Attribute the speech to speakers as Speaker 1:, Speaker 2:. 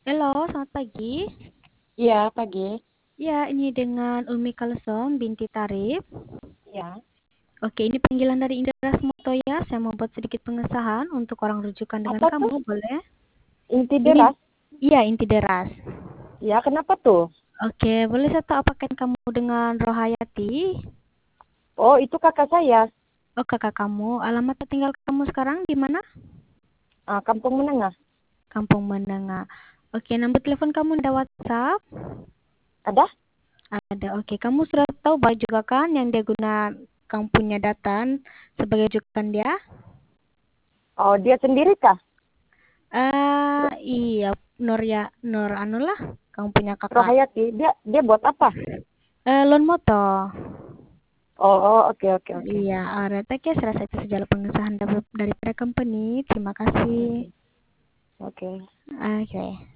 Speaker 1: Halo, selamat pagi.
Speaker 2: Iya, pagi.
Speaker 1: Ya, ini dengan Umi Kalsom binti Tarif.
Speaker 2: Ya.
Speaker 1: Oke, ini panggilan dari Indra Moto ya. Saya mau buat sedikit pengesahan untuk orang rujukan dengan
Speaker 2: Apa tuh?
Speaker 1: kamu, boleh?
Speaker 2: Inti
Speaker 1: Ini,
Speaker 2: deras?
Speaker 1: iya inti deras.
Speaker 2: Ya, kenapa tuh?
Speaker 1: Oke, boleh saya tahu apakah kamu dengan Rohayati?
Speaker 2: Oh, itu kakak saya.
Speaker 1: Oh, kakak kamu. Alamat tinggal kamu sekarang di mana?
Speaker 2: Kampung Menengah.
Speaker 1: Kampung Menengah. Oke, nomor telepon kamu ada WhatsApp?
Speaker 2: Ada?
Speaker 1: Ada. Oke, kamu sudah tahu bahwa juga kan yang dia guna kamu punya data sebagai rujukan dia?
Speaker 2: Oh, dia sendiri kah?
Speaker 1: Iya, Nur ya, Nur anu lah, kamu punya kakak.
Speaker 2: Rohayati. Dia buat apa?
Speaker 1: Loan moto.
Speaker 2: Oh, oke, oke, oke.
Speaker 1: Iya, Retek ya, saya rasa itu saja pengesahan daripada company. Terima kasih.
Speaker 2: Oke. Oke.
Speaker 1: Oke.